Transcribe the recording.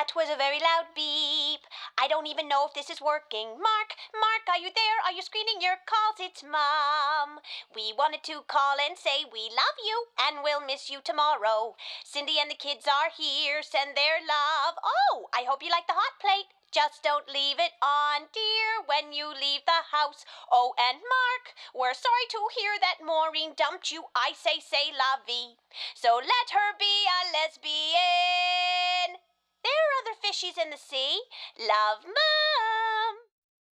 That was a very loud beep. I don't even know if this is working. Mark, are you there? Are you screening your calls? It's Mom. We wanted to call and say we love you and we'll miss you tomorrow. Cindy and the kids are here. Send their love. Oh, I hope you like the hot plate. Just don't leave it on, dear, when you leave the house. Oh, and Mark, we're sorry to hear that Maureen dumped you. I say la vie. So let her be a lesbian. There are other fishies in the sea. Love, Mom.